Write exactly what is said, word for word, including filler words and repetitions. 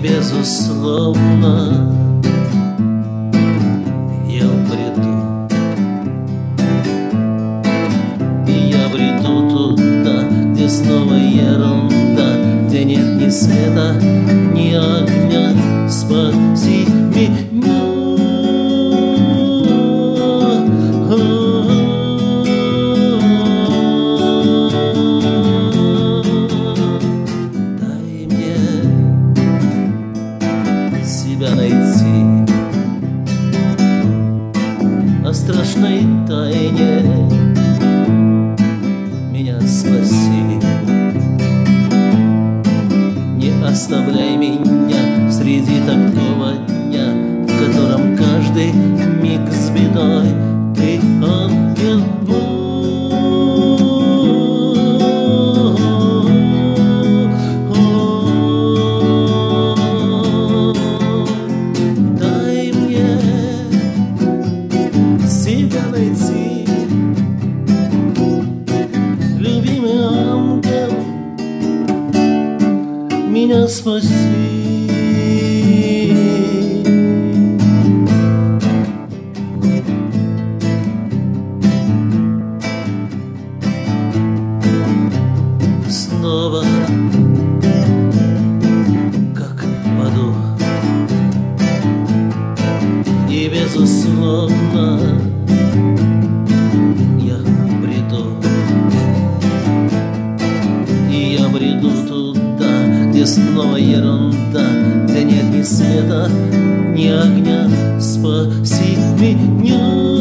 безусловно я бреду, и я бреду туда, где снова ерунда, где нет ни света, ни огня. Спаси меня. Дай мне себя найти о страшной тайне, меня спаси. Не оставляй меня среди такого дня, в котором каждый миг с бедой. Ты ангел мой. Дай мне себя найти, любимый ангел, меня спаси. Снова, как в аду, и безусловно я бреду, и я бреду туда, где снова ерунда, где нет ни света, ни огня. Спаси меня.